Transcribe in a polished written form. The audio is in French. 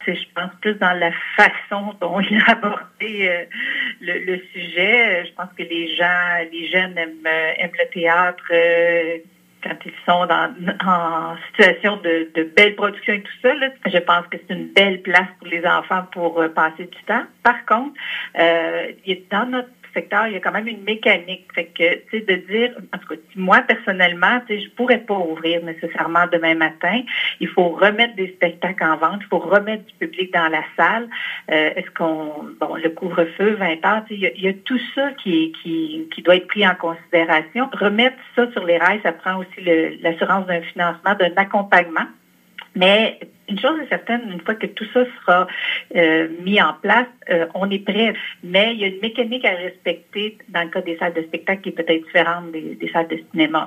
c'est, je pense, plus dans la façon dont il a abordé le sujet. Je pense que les jeunes aiment le théâtre quand ils sont en situation de belle production et tout ça. Là. Je pense que c'est une belle place pour les enfants pour passer du temps. Par contre, dans notre secteur, il y a quand même une mécanique. Fait que, tu sais, de dire, en tout cas, moi, personnellement, tu sais, je pourrais pas ouvrir nécessairement demain matin. Il faut remettre des spectacles en vente. Il faut remettre du public dans la salle. Le couvre-feu, 20 heures, tu sais, il y a tout ça qui doit être pris en considération. Remettre ça sur les rails, ça prend aussi l'assurance d'un financement, d'un accompagnement. Mais une chose est certaine, une fois que tout ça sera mis en place, on est prêt. Mais il y a une mécanique à respecter dans le cas des salles de spectacle qui est peut-être différente des salles de cinéma.